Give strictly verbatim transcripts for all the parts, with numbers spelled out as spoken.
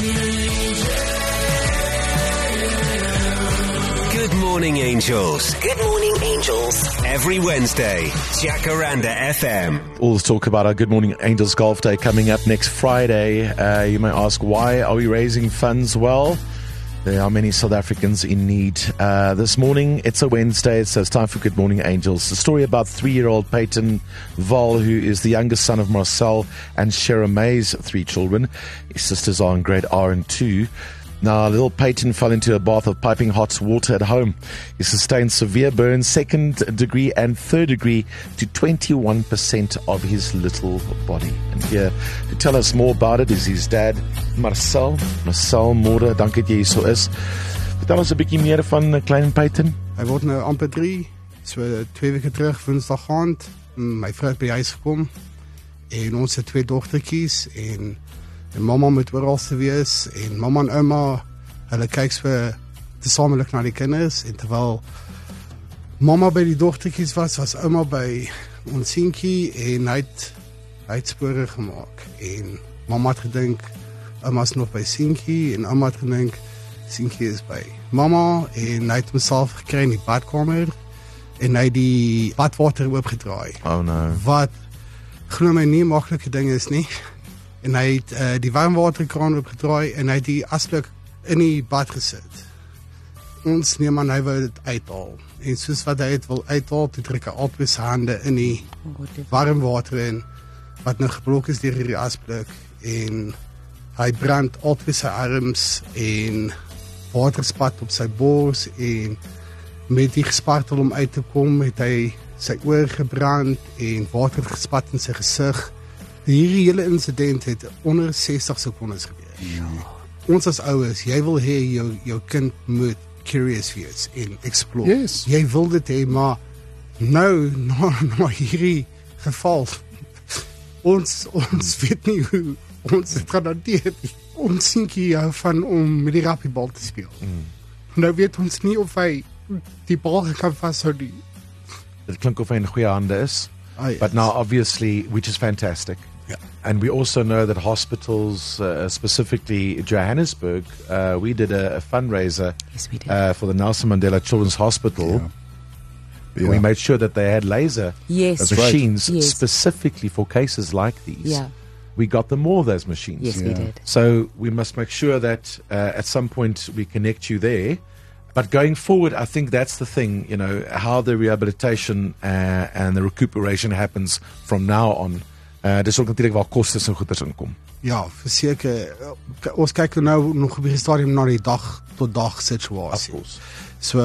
Good morning, angels. Good morning, angels. Every Wednesday, Jacaranda F M. All this talk about our Good Morning Angels Golf Day coming up next Friday. Uh, you may ask, why are we raising funds? Well, there are many South Africans in need. Uh, this morning, it's a Wednesday, so it's time for Good Morning Angels. A story about three-year-old Peyton Val, who is the youngest son of Marcel and Shara May's three children. His sisters are in grade R and two. Now, little Peyton fell into a bath of piping hot water at home. He sustained severe burns, second degree and third degree, to twenty-one percent of his little body. And here to tell us more about it is his dad, Marcel. Marcel, môre, dankie dat jy hier so is. Vertel ons 'n bietjie meer van klein Peyton. Hy word nou amper drie, so twee weke terug, woensdag aand, my vrou het by die huis gekom, en ons het twee dogtertjies, en en mamma moet oral te wees, en mamma en ouma, hulle kyk so tesamelik na die kinders, en terwyl mamma by die dogtertjies was, was ouma by ons seentjie, en hy het, hy het spore gemaak, en mamma het gedink, ouma is nog by seentjie, en ouma het gedink, seentjie is by mamma, en hy het homself gekry in die badkamer, en hy het die badwater oopgedraai. Oh no. Wat, glo my nie, maklike ding is nie. En hy het uh, die warmwaterkraan opgedraai en hy het die asblik in die bad gesit. Ons neem aan hy wil dit uithaal. En soos wat hy het wil uithaal, toe trek hy albei sy hande in die warmwater in, wat nou geblok is deur die asblik. En hy brand albei sy arms en water spat op sy bors, en met die gespartel om uit te kom, het hy sy oor gebrand en water gespat in sy gesig. Hierdie hele incident het onder sestig sekondes gebeur. Ja. Ons as ouers, jy wil hê jou, jou kind moet curious wees en explore. Yes. Jy wil dit hê, maar nou, na, na hierdie geval, ons, ons weet nie hoe ons het genadeer. Ons seentjie hou van om met die rappiebal te speel. Mm. Nou weet ons nie of hy die bal kan vashou nie. Dit klink of hy in goeie hande is. Ah, yes. But now, obviously, which is fantastic. Yeah. And we also know that hospitals, uh, specifically Johannesburg, uh, we did a, a fundraiser yes, we did. Uh, for the Nelson Mandela Children's Hospital. Yeah. Yeah. We made sure that they had laser yes. machines right. yes. specifically for cases like these. Yeah. We got them more of those machines. Yes, yeah. we did. So we must make sure that uh, at some point we connect you there. But going forward, I think that's the thing, you know, how the rehabilitation uh, and the recuperation happens from now on. Uh, dis ook natuurlik waar kostes en goeders inkom. Ja, verseker. Ons kyk nou nog op die stadium na die dag tot dag situasie. Of course. So,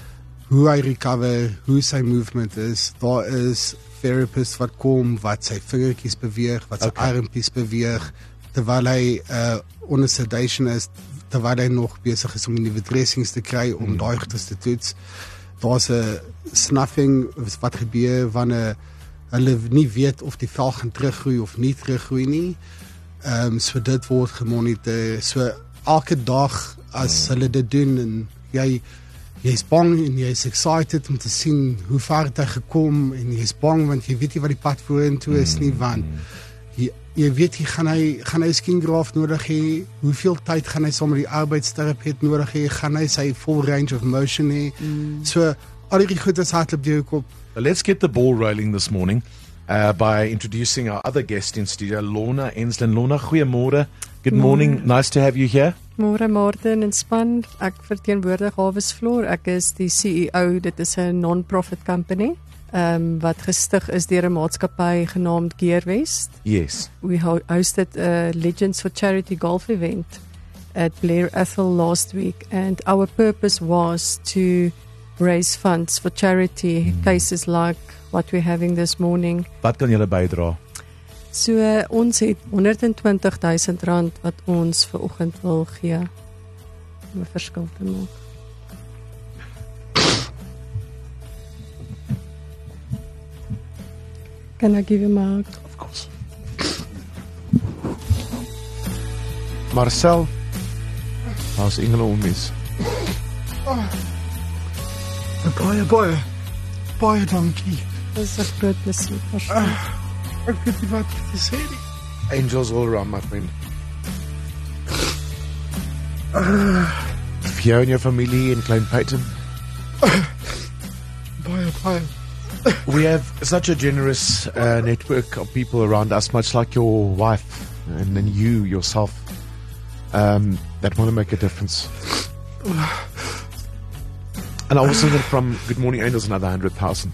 hoe hy recover, hoe sy movement is, daar is therapists wat kom, wat sy vingertjies beweeg, wat sy Okay. armpies beweeg, terwyl hy uh, onder sedation is, terwyl hy nog besig is om nuwe dressings te kry, om hmm. daai goeders te toets. Daar's 'n snuffing wat gebeur wanneer hulle nie weet of die vel gaan teruggroei of nie teruggroei nie. Ehm um, so dit word gemonitor. So elke dag as hulle dit doen, en jy jy's bang en jy's excited om te sien hoe ver het hy gekom, en jy's bang want jy weet nie wat die pad vorentoe is nie, want jy, jy weet jy gaan hy gaan hy skingraaf nodig hê, hoeveel tyd gaan hy saam met die arbeidsterapeut nodig hê, gaan hy sy full range of motion hê. Mm. So al die goed is hardloop deur jou kop. Let's get the ball rolling this morning uh, by introducing our other guest in studio, Lorna Enslin. Lorna, goeiemôre. Good morning. Mm. Nice to have you here. Môre Martin en span. Ek verteenwoordig Havesfloor. Ek is die C E O. Dit is 'n non-profit company um, wat gestig is deur 'n maatskappy genaamd Gearwest. Yes. We hosted a Legends for Charity golf event at Blair Athol last week, and our purpose was to raise funds for charity mm. cases like what we're having this morning. Wat kan julle bydra? So uh, ons het honderd en twintig duisend rand wat ons vir oggend wil gee om 'n verskil te maak. Can I give you my... Of course. Marcel, how's Engelo onmis? Oh. Baie, baie, baie dankie. Dit is 'n groot plesier. Uh, ek weet nie wat te sê nie. Angels all around, my friend. Vir jou en jou familie in Klein Peyton. Baie, baie. We have such a generous uh, network of people around us, much like your wife and then you yourself, um, that want to make a difference. And I also get from Good Morning Angels another hundred thousand.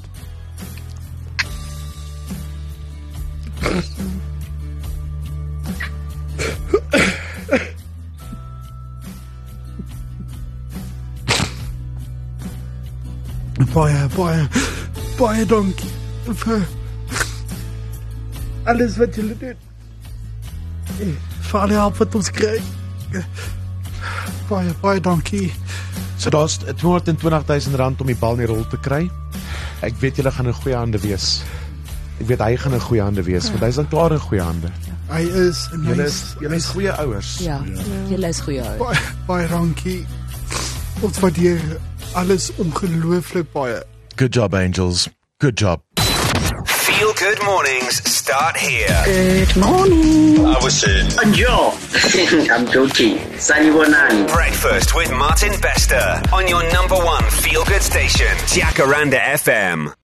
Baie, baie, baie dankie vir alles wat julle doen. Vir alle hulp wat ons kry. Baie, baie dankie. So daar's tweehonderdtwintig duisend rand om die bal in die rol te kry. Ek weet julle gaan in goeie hande wees. Ek weet hy gaan in goeie hande wees, want hy's dan klaar in goeie hande. Hy is en hy Julle is, is julle is goeie ouers. Ja, julle is goeie ouers. baie, baie dankie. Ons waardeer alles ongelooflik baie. Good job, Angels. Good job. Feel Good Mornings start here. Good morning. I was saying. Yo, I'm joking. Sanibonani. Breakfast with Martin Bester on your number one feel good station, Jacaranda F M.